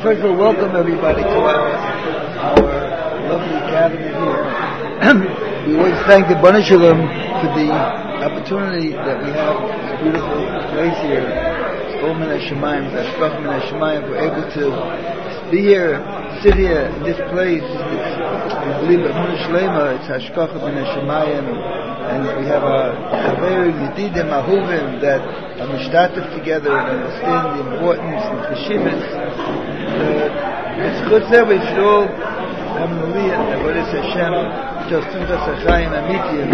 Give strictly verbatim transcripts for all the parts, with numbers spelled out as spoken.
first of all, welcome everybody to our, our lovely gathering here. We always thank the Bnei Shalom for the opportunity that we have, this beautiful place here. All Min HaShamayim, Hashgacha Min HaShamayim, we're able to be here, sit here in this place. It's, we believe that Emunah Shlema, it's Hashgacha Min HaShamayim, and we have a very Yedidim, Ahuvim that are mishtatif together and understand the importance of the Shivas. It's good that we should all have an aliyah and Avodas Hashem, just Simchas HaChaim Amitim.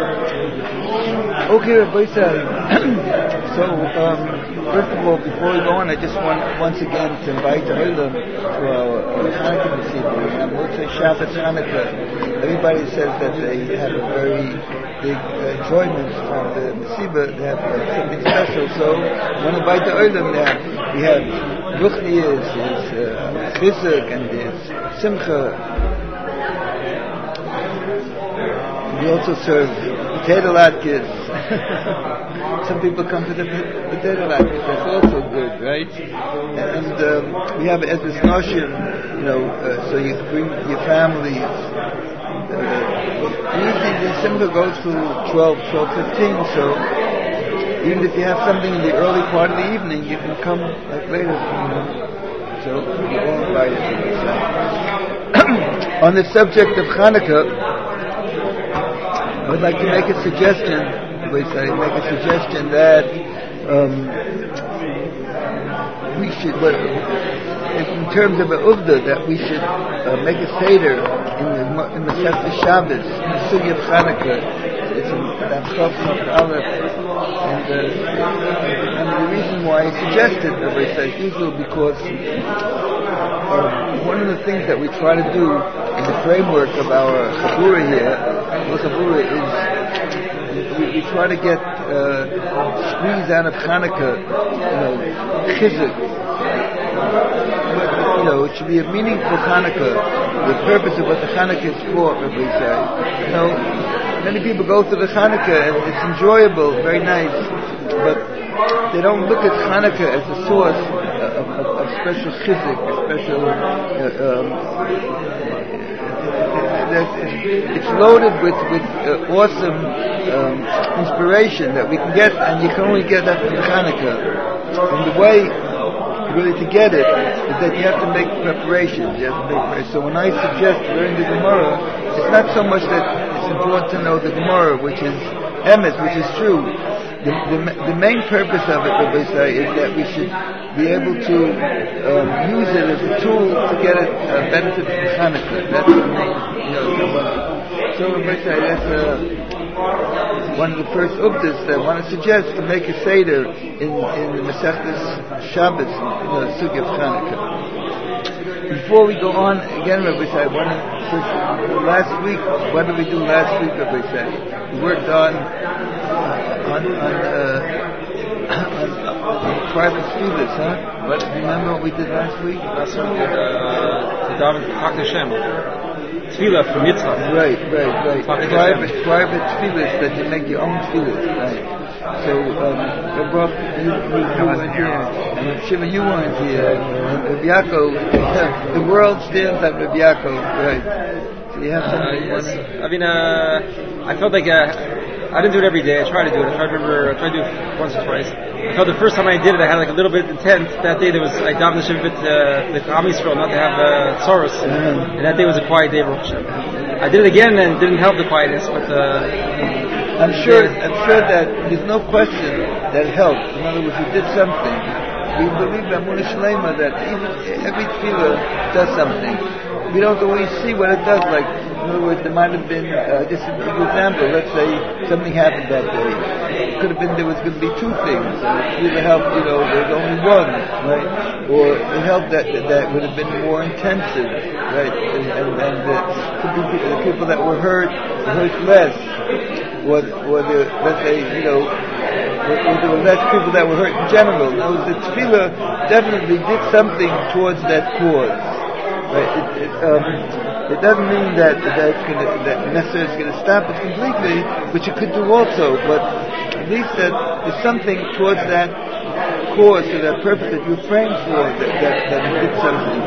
Okay, Rabbi Yisrael. So, um, first of all, before we go on, I just want once again to invite the Olam to our Hanukkah Mesiba. And we'll say Shabbat Hanukkah. Everybody says that they have a very big uh, enjoyment from the Mesiba. They have uh, something special. So, I want to invite the Olam there. We have Ruchnias, there's uh, Chizuk, and there's Simcha. We also serve potato latkes. Some people come to the potato latkes. That's also good, right? And um, we have Ezras Noshim, you know, uh, so you bring your family. Uh, usually the Simcha goes to twelve, twelve fifteen, so even if you have something in the early part of the evening, you can come like later. You know. So you're all invited. On the subject of Hanukkah, I would like to make a suggestion. I make a suggestion that um, we should, but in terms of a uvda, that we should uh, make a seder in the in the Masechta Shabbos, in the Sugi of Chanukah. It's a Daf Aleph, and, uh, and the reason why I suggested that I said usually because uh, one of the things that we try to do in the framework of our Chabura here, the Chabura is we, we try to get uh, squeeze out of Chanukah, you know, chizuk. You know, it should be a meaningful Chanukah. The purpose of what the Chanukah is for, Rabbi say. You know, many people go to the Chanukah and it's enjoyable, very nice, but they don't look at Chanukah as a source of, of, of special chizuk, a special. Uh, um, it's loaded with with uh, awesome um, inspiration that we can get, and you can only get that from Chanukah. And the way really to get it is that you have to make preparations. You have to make preparations. So when I suggest learning the Gemara, it's not so much that it's important to know the Gemara, which is emes, which is true. The, the, the main purpose of it, Rabbi say, is that we should be able to um, use it as a tool to get a uh, benefit from Chanukah. That's the main, you know. So Rabbi say, that's uh, one of the first uvdas that I want to suggest to make a seder in in the Masechtas Shabbos, in the Sugi of Chanukah. Before we go on, again, Rabbi say, I want to, last week, what did we do last week, Rabbi say? We worked on on on, uh, on, on private tefillas, huh? What, remember what we did last week? Last week we did uh, David Chak Hashem. Tefillah from Yitzchak. Right, right, right. Private, private tefillas that you make your own tefillas, right? So, um, Rabbi, you, you, you weren't here, and Shiva, you weren't here, and Rabbi Yaakov, the world stands at Rabbi Yaakov, right? So you have something. Uh, yes. I mean, uh, I felt like uh, I didn't do it every day. I tried to do it. I tried to remember. I tried to do it once or twice. I felt the first time I did it, I had like a little bit intent. That day there was I davened the Shiva uh, the Am Yisrael not to have uh, Tzoros, mm-hmm. and that day was a quiet day. I did it again and it didn't help the quietness, but. Uh, I'm sure. I'm sure that there's no question that it helped. In other words, you did something. We believe that Emunah Shlema that even every tefillah does something. We don't always see what it does. Like, in other words, there might have been uh, just a good example. Let's say something happened that day. It could have been there was going to be two things. It either helped, you know, there was only one, right? Or it helped that that, that would have been more intensive, right? And and, and the, could be the people that were hurt hurt less. Or, or the, let's say, you know, or, or there were less people that were hurt in general. No, the tefillah definitely did something towards that cause. Right? It, it, um, it doesn't mean that that, it's gonna, that necessarily it's going to stop it completely, which it could do also. But at least that there's something towards that cause, to that purpose that you're praying for, that, that, that you did something.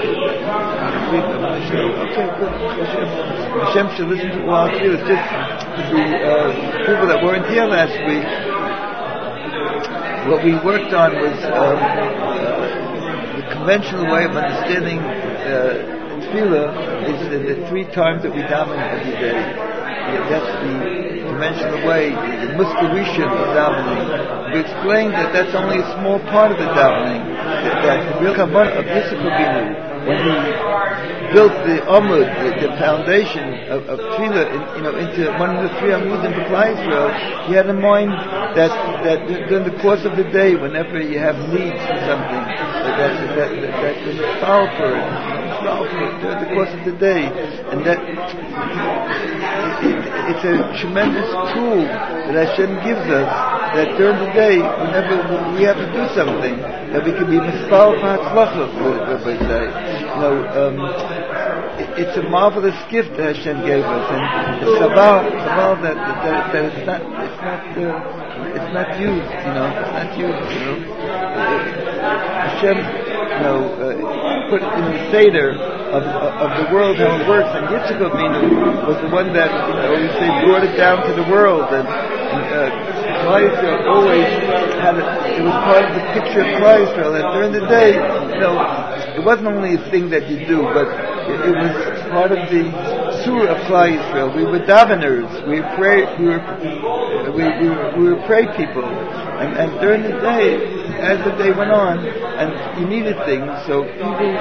Okay, good. Hashem should listen to all of you. It's just the uh, people that weren't here last week. What we worked on was um, uh, the conventional way of understanding uh, tefillah is the, the three times that we daven every day. Yeah, that's the conventional way, the muskarisha of davening. We explained that that's only a small part of the davening. That, that the real kavanah of Yitzchak Rabbeinu, when he built the amud, the, the foundation of, of tefillah, in, you know, into one of the three amudim for Klal Yisrael, he had in mind that that during the course of the day, whenever you have needs for something, that that that, that, that you solve for it, solve for it during the course of the day, and that it, it, it's a tremendous tool that Hashem gives us. That during the day, whenever we have to do something, that we can be mispal ha'atzlacha, what they say. You know, um, it, it's a marvelous gift that Hashem gave us, and it's chaval, chaval that, that, that it's not, it's not, uh, it's not used. You know, it's not used. You know, Hashem, you know, uh, put in the seder of of the world how it works, and Yitzchak Avinu was the one that, you know, we say brought it down to the world, and. and uh, Klal Yisrael always had it, it was part of the picture of Klal Yisrael, that during the day, you know, it wasn't only a thing that you do, but it, it was part of the surah of Klal Yisrael. We were daveners, we pray, we were, we, we, were, we were pray people, and, and during the day, as the day went on, and you needed things, so people,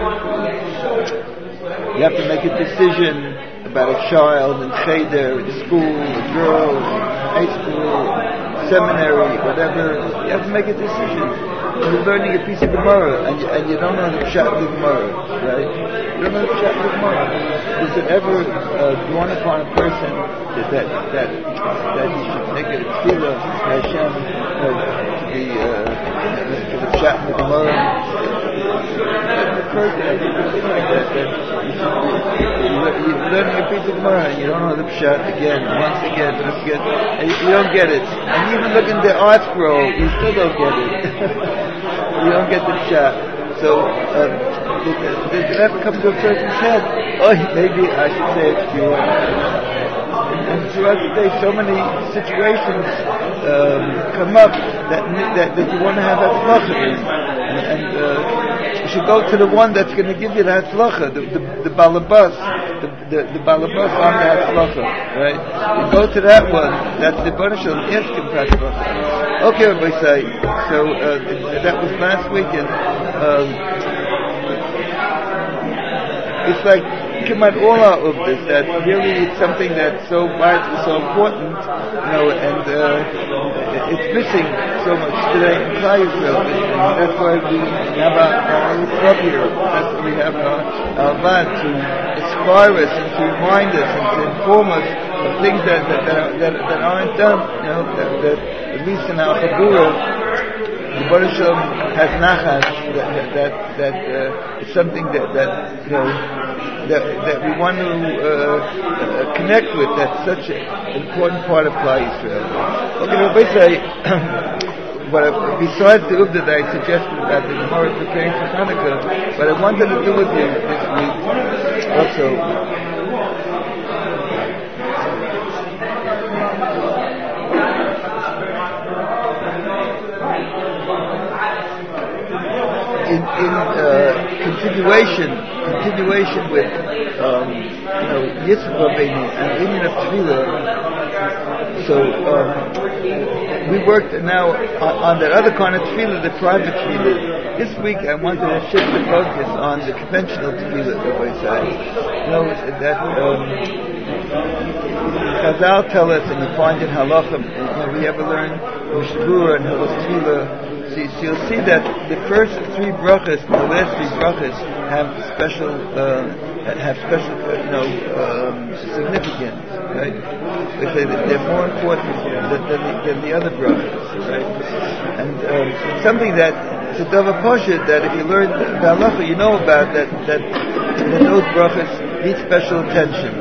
you have to make a decision about a child in cheder, in school, a girl, high school, seminary, whatever. You have to make a decision. You're learning a piece of Gemara, and you, and you don't know the pshat of the Gemara, right? You don't know the pshat of the Gemara. Is it ever uh, drawn upon a person that that that, that he should make it a tefillah to Hashem, uh, to be uh, to the pshat of the Gemara? Occurs to everything like that. That you should, you're learning a piece of Gemara and you don't know the pshat again, once again, once again, and you, you don't get it. And you even look in the art scroll, you still don't get it. You don't get the pshat. So um, does it ever come to a person's head? Oh, maybe I should say it to you. And throughout the day, so many situations um, come up that, that that you want to have hatzlacha in, and, and uh, you should go to the one that's going to give you the hatzlacha, the the, the balabas, the the, the balabas on the hatzlacha, right? You go to that one. That's the banishal. Ask him for hatzlacha. Okay, everybody say. So uh, that was last week, and um, it's like. Come out all out of this, that really it's something that's so vital, so important, you know, and uh, it's missing so much today in Klal Yisrael, and that's why we have our, our club here, that's why we have our, our van to inspire us and to remind us and to inform us of things that that, that, are, that, that aren't done, you know, that, that at least in our Chabura, the Baruch Shalom has nachas, that that that, that uh, is something that, that you know that that we want to uh, uh, connect with. That's such an important part of Klal Yisrael. Okay, Rabbi say, but uh, besides the Uvda that I suggested about the Gemara preparing for Hanukkah, what I wanted to do with you this week also. In, in uh, continuation, continuation with um, you know Yitzchak Rabbeinu and the Indian of Tefillah. So um, we worked now on, on that other kind of Tefillah, the private Tefillah. This week I wanted to shift the focus on the conventional Tefillah, the way I say. You know that um, Chazal tell us, and you find in Halachim, you know, we ever learn Mishnah and Hilchos Tefillah. So you'll see that the first three brachas, the last three brachas, have special, uh, have special, uh, you know, um, significance, right? They say that they're more important than, than, the, than the other brachas, right? And um, it's something that it's a davar pashut that if you learn the halacha, you know about that that, that those brachas need special attention.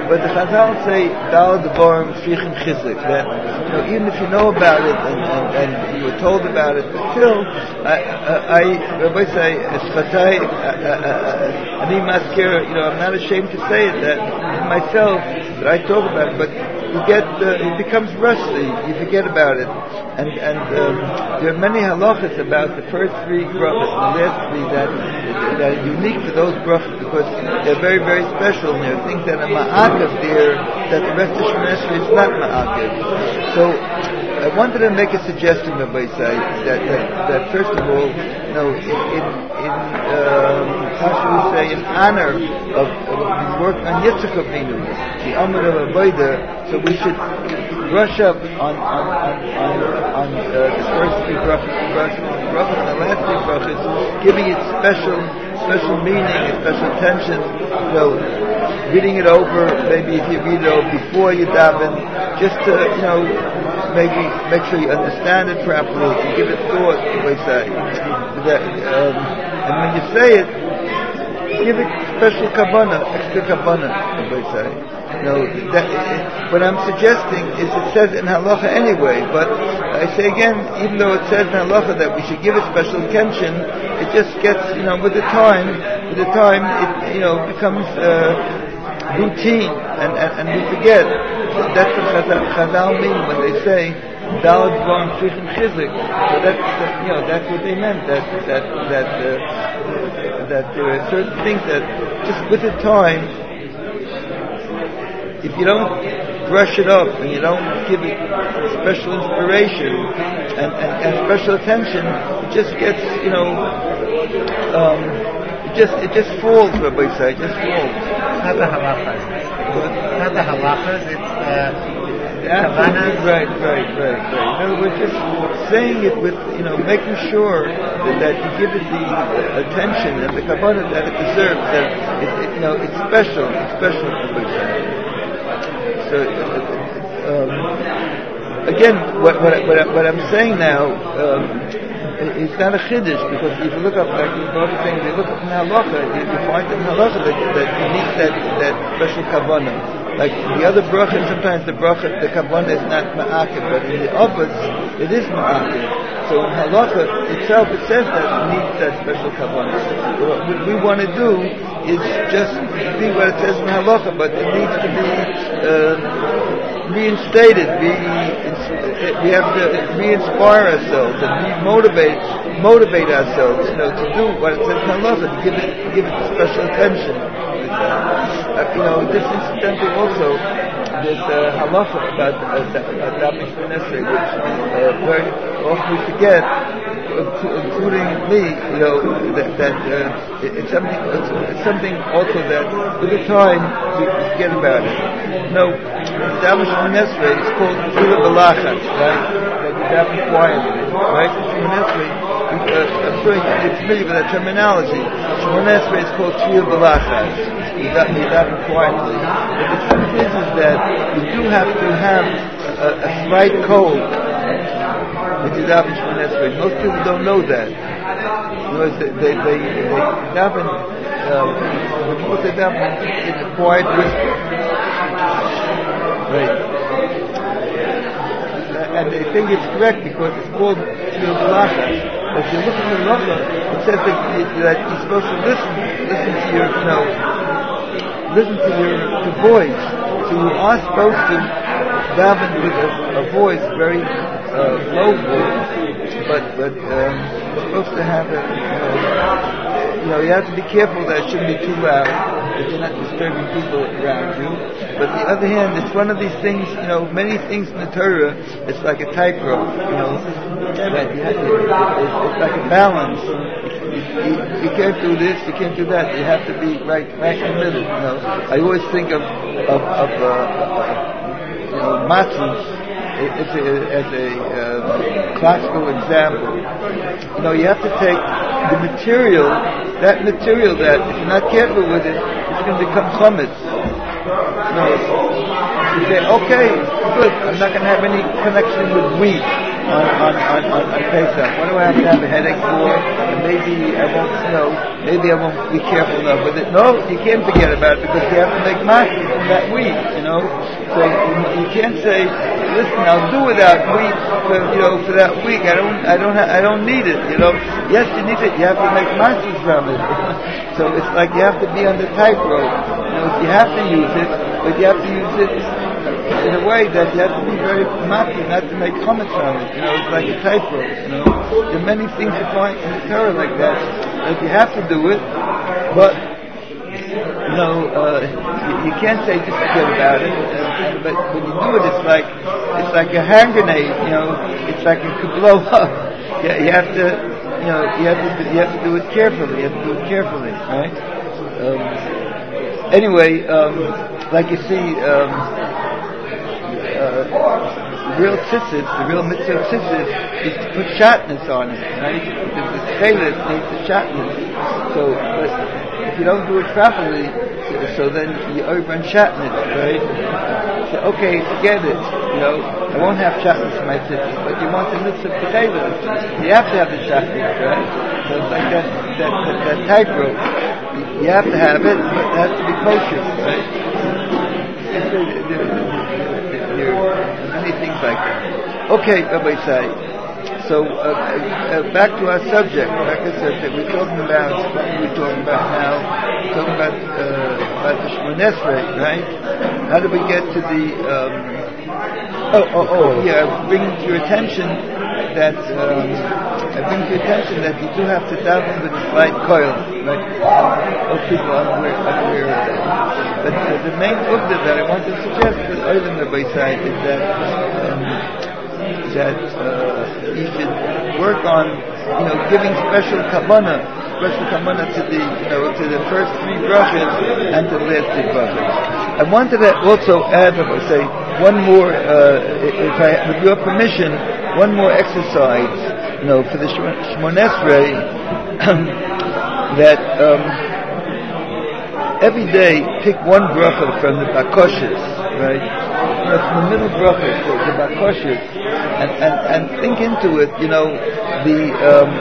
but the Chazal say Dal Devarim Shvichim Chizik, that you know, even if you know about it and, and, and you were told about it, but still, I, I, Rabbi say, Eschatai, Ani Maskira, you know, I'm not ashamed to say it that myself that I talk about it, but you get, uh, it becomes rusty. You forget about it, and and um, there are many halachas about the first three brachas and the last three that that are unique to those brachas because they're very very special. And there are things that are ma'akev there that the rest of Shemona Esrei is not ma'akev. So I wanted to make a suggestion, Rabbi Say, that, that that first of all, you know, in in, in um, how should we say, in honor of, of work on Yitzchak Avinu, the Amud of Avodah. So we should brush up on on on, on, on uh, the first three brachas, brachas, brachas, and the last three brachas, giving it special special meaning and special attention. You know, reading it over. Maybe if you read it over before you daven, just to you know, maybe make sure you understand it properly and give it thought. They say that, um, and when you say it, give it special kavanah, extra kavanah. They say. No, that, uh, what I'm suggesting is it says in halacha anyway, but I say again, even though it says in halacha that we should give it special attention, it just gets, you know, with the time, with the time, it, you know, becomes uh, routine, and, and, and we forget. That's what Chazal, Chazal mean when they say, Dalad Dvarim Shvichim Chizik. So that's, that, you know, that's what they meant, that, that, that, uh, that there are certain things that just with the time, if you don't brush it up and you don't give it special inspiration and, and, and special attention, it just gets, you know, um, it just it just falls, Rabbi Say, it just falls. Not the halachas. Not the halachas, it's uh, Absolutely, right, right, right, right. No, we're just saying it with, you know, making sure that, that you give it the uh, attention and the kavanah that it deserves, that it, it, you know, it's special, it's special, Rabbi Say. So, um, again, what, what, what, what I'm saying now, um, it's not a chiddush, because if you look up, like the other thing, if you look up in halacha, you, you find in halacha that, that you need that, that special kavanah. Like the other bracha, sometimes the bracha, the kavanah is not ma'akev, but in the others, it is ma'akev. So in halacha itself, it says that it needs that special kavanah. What we want to do is just be what it says in halacha, but it needs to be uh, reinstated. We we have to re-inspire ourselves and re-motivate motivate ourselves, you know, to do what it says in halacha, to give it give it special attention. Uh, you know, this incidentally also, there's a halacha about davening Shemona Esrei, which uh, very often we forget, including me, you know, that, that uh, it, it's something it's, it's something also that with the time we forget about it. You know, davening Shemona Esrei is called Tefillah B'Lachas, right? That you daven quietly, right? Shemona Esrei, uh, I'm sure you're familiar with that terminology. Shemona Esrei is called Tefillah B'Lachas. You daven quietly. But the truth is, is that you do have to have a, a slight code when you daven Shemona Esrei. Most people don't know that. You know, they they they, they daven. Um, most they daven in a quiet whisper, right? And they think it's correct because it's called Tefillah B'Lachas. But if you look at the halacha, it says that, that you're supposed to listen, listen to your, you know, listen to your to voice. So you are supposed to daven with a, a voice, very uh, low voice, but but um, you're supposed to have a, you know, you know, you have to be careful that it shouldn't be too loud, that you're not disturbing people around you. But on the other hand, it's one of these things, you know, many things in the Torah, it's like a tightrope, you know, that you have to, it, it, it's like a balance. You, you, you can't do this, you can't do that. You have to be right, right in the middle. You know, I always think of of, of uh, you know, matzahs. It's a, as a uh, classical example. You know, you have to take the material, that material that if you're not careful with it, it's going to become chametz. You know, you say, okay, good, I'm not going to have any connection with wheat. on, on, on, on, on Pesach? What do I have to have a headache for? And maybe I won't know. Maybe I won't be careful enough with it. No, you can't forget about it because you have to make money from that week, you know. So you can't say, listen, I'll do without wheat for, you know, for that week. I don't, I don't, ha- I don't need it, you know. Yes, you need it. You have to make money from it. So it's like you have to be on the tightrope. You know, you have to use it, but you have to use it in a way that you have to be very mati, not to make comments on it. You know, it's like a tightrope. You know, there are many things you find in the Torah like that. That you have to do it, but you know, uh, you, you can't say just forget about it. Uh, but when you do it, it's like it's like a hand grenade. You know, it's like it could blow up. You, you have to, you know, you have to, you have to do it carefully. You have to do it carefully, right? Um, anyway, um, like you see. Um, Uh, the real tzitzit, the real mitzvah of tzitzit is to put shatnez on it, right? Because the tchelet needs the shatnez. So, but if you don't do it properly, so then you over on shatnez, right? So, okay, forget it, you know, I won't have shatnez for my tzitzit, but you want the mitzvah of tchelet. You have to have the shatnez, right? So it's like that, that, that, that tightrope. You have to have it, but it has to be kosher, right? There are many things like that. Okay, Rabbi Say. So uh, uh, back to our subject. Back to our subject. We're talking about what we're talking about now. We're talking about uh, about the Shmoneh Esrei, right? How do we get to the? Um, oh, oh, oh, yeah. Bringing to your attention that um, I bring to your attention that you do have to daven with a slight coil, right? Most people are unaware, unaware of that. But uh, the main book that I want to suggest to Oilam Rabbi Say is that um, that uh, you should work on, you know, giving special kavanah, special kavanah to the, you know, to the first three brachas and to the last three brachas. I wanted to also add, I would say, one more, uh, if I, with your permission, one more exercise, you know, for the Shmoneh Esrei, that um, every day pick one bracha from the bakoshes, right? You know, from the middle bracha, the, the bakoshes, and, and and think into it. You know, the um,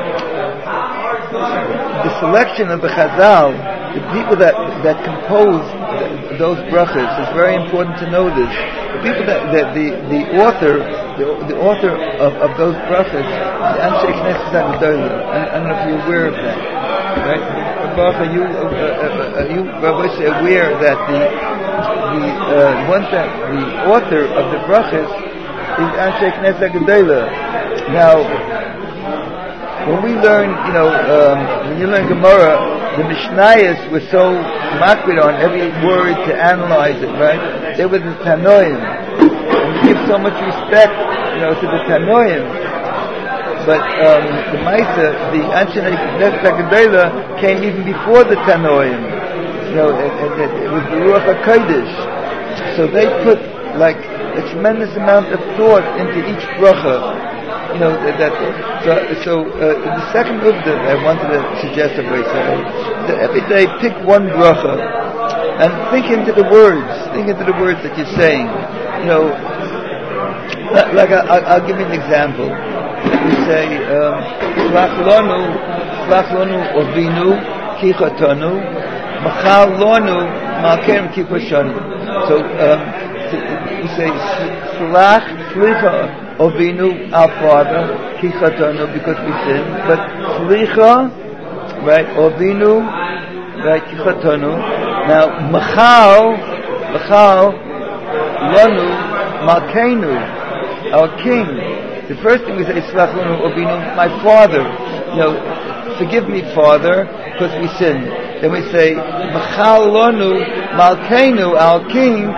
the selection of the Chazal, the people that that compose th- those brachas is very important to know this. The people that, that the the author, the, the author of, of those brachas, is Anshe Knesset HaGedolim. I don't know if you're aware of that, right? Are you, uh, uh, are you, Rabbi, aware that the the uh, one that the author of the brachas is Anshe Knesset HaGedolim? Now, when we learn, you know, um, when you learn Gemara, the Mishnayos were so makbid on every word to analyze it, right? They were the Tanoim, and we give so much respect, you know, to the Tanoim. But um, the Maisa, the Anshe Knesset HaGedolim came even before the Tanoim. You know, it, it, it was the Ruach HaKodesh. So they put like a tremendous amount of thought into each bracha. You know, that, that so, so uh, the second move that I wanted to suggest, Rabbi Say, that every day pick one bracha and think into the words, think into the words that you're saying. You know, like I, I'll give you an example. You say, Slach lonu, Slach lonu ovinu ki chatanu, machal lonu malkem ki pashanu. So um, you say, Slach, Slicha, Ovinu, our father, ki chatanu, because we sin. But Slicha, right? Ovinu, right? Ki chatanu. Now, Machal, Machal, Lanu, Malkeinu, our king. The first thing we say is Slach lanu Ovinu, my father. You know, forgive me, Father, because we sinned. Then we say Machal lanu Malkeinu, our king.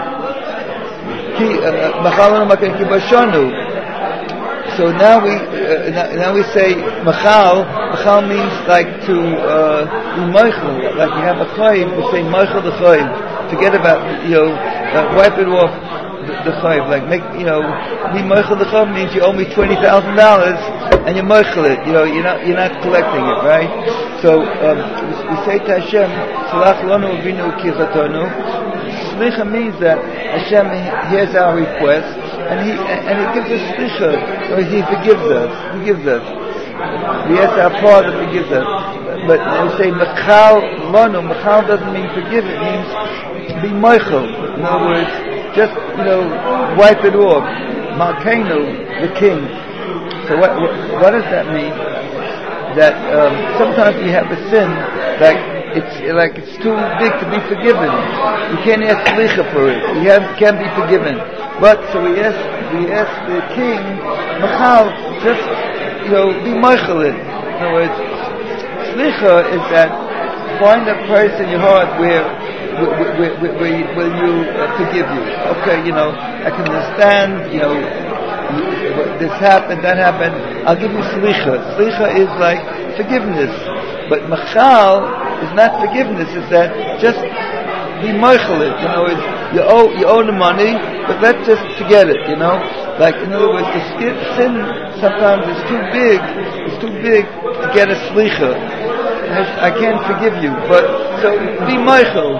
Machal lanu Malkeinu ki bashanu. So now we uh, now, now we say machal. Machal means like to uh, be meichel, like you have a chayim. We say meichel the chayim. Forget about, you know, uh, wipe it off the, the chayim. Like make, you know, be meichel the chayim means you owe me twenty thousand dollars and you meichel it. You know, you're not you're not collecting it, right? So um, we, we say to Hashem, Salach lanu avinu ki chatanu. Slicha means that Hashem hears our request. and he and he gives us slicha, or he forgives us. He gives us. We ask our Father forgives us. But we say mechal lanu. Mechal doesn't mean forgive. It means be meichel. In other words, just you know, wipe it off. Malkeinu, the king. So what, what what does that mean? That um, sometimes we have a sin like it's like it's too big to be forgiven. You can't ask slicha for it. You have, can't be forgiven. But so we ask we ask the king, Machal, just you know, be meichel. In other words, slicha is that find a place in your heart where where, where, where, where you, will you uh, forgive you. Okay, you know, I can understand. You know. This happened, that happened. I'll give you slicha. Slicha is like forgiveness, but machal is not forgiveness. It's that just be meichel it. You know, it's, you owe you owe the money, but let's just forget it. You know, like in other words, the sin sometimes is too big. It's too big to get a slicha. I can't forgive you, but so be meichel.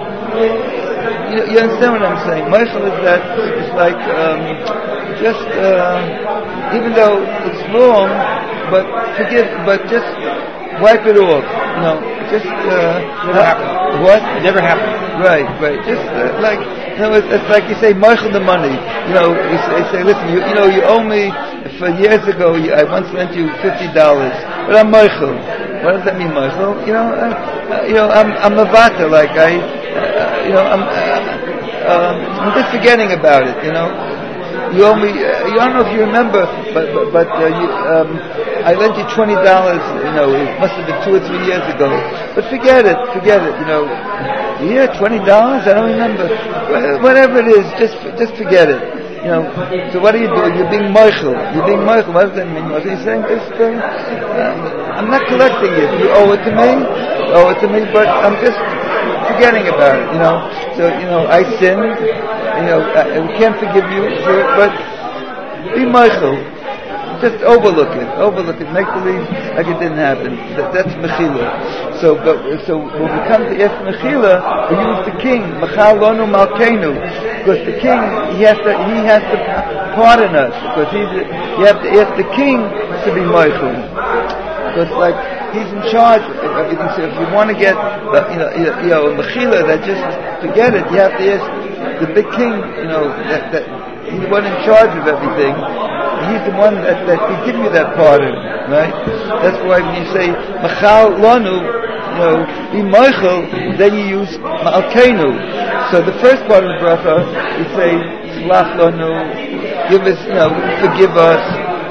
You, you understand what I'm saying? Meichel is that it's like. Um, Just, uh, even though it's long, but forgive, but just wipe it off. You know, just, uh, never happened. What? It never happened. Right, right. Just, uh, like, you know, it's, it's like you say, Michael the money. You know, you say, you say listen, you, you know, you owe me, for years ago, you, I once lent you fifty dollars, but I'm Michael. What does that mean, Michael? You know, uh, uh, you know, I'm, I'm a vata, like I, uh, you know, I'm, uh, um, I'm just forgetting about it, you know. You owe me, uh, you don't know if you remember, but but, but uh, you, um, I lent you twenty dollars, you know, it must have been two or three years ago. But forget it, forget it, you know. Yeah, twenty dollars, I don't remember. Whatever it is, just just forget it. You know, so what are you doing? You're being meichel. You're being meichel. What does that mean? What are you saying? Just, uh, uh, I'm not collecting it. You owe it to me, you owe it to me, but I'm just forgetting about it, you know. So, you know, I sinned, you know, I, I can't forgive you for it, but be meichel. Just overlook it, overlook it, make believe like it didn't happen. That, that's mechila. So, but, so when we come to ask mechila, we use the king, machal lonu malkeinu, because the king, he has to, he has to pardon us, because he's, you have to ask the king to be meichel. Because like, he's in charge of everything. So if you want to get, the, you know, you know, mechila, that just forget it. You have to ask the big king. You know, that, that he's the one in charge of everything. He's the one that, that can give you that pardon, right? That's why when you say machal lanu, you know, be meichel, then you use ma'alkeinu. So the first part of the bracha, you say slach lanu, give us, you know, forgive us.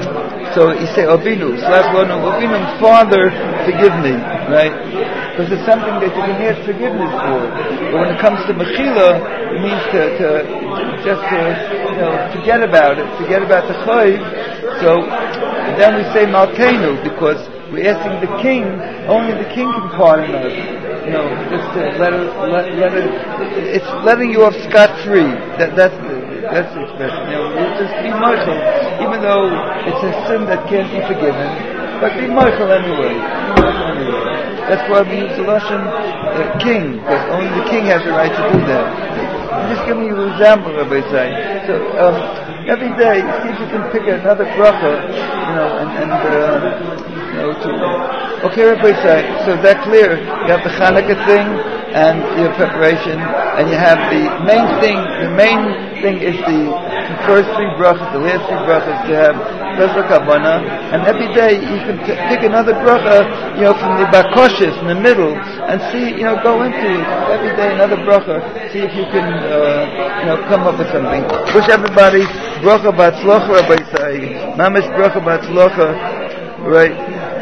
So you say, Avinu, Slach Lanu, Avinu, Father, forgive me, right? Because it's something that you can ask forgiveness for. But when it comes to Mechila, it means to, to just to, you know, forget about it, forget about the Chayiv. So then we say Malkeinu, because we're asking the king, only the king can pardon us. You know, just to let it, let, let it, it's letting you off scot-free. That, that's the, That's the expression. You know, you just be meichel, even though it's a sin that can't be forgiven. But be meichel anyway. Be meichel anyway. That's why we use the Lashon uh, king, because only the king has the right to do that. I'm just giving you an example, Rabbi say. So um, every day, see if you can pick another bracha, you know, and, and uh, you know, to, okay, Rabbi say. So is that clear? You have the Chanukah thing and your preparation, and you have the main thing. The main thing is the first three brachas, the last three brachas, to have Pesach Habana, and every day you can t- pick another bracha, you know, from the Bakoshes in the middle, and see, you know, go into it every day another bracha, see if you can, uh, you know, come up with something. Wish everybody bracha batzlocha, Rabbi Say, mamish bracha batzlocha, right?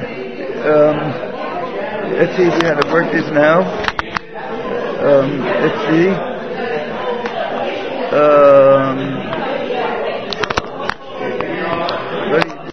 Um, let's see if we how to work this now. Um, let's see. Uh,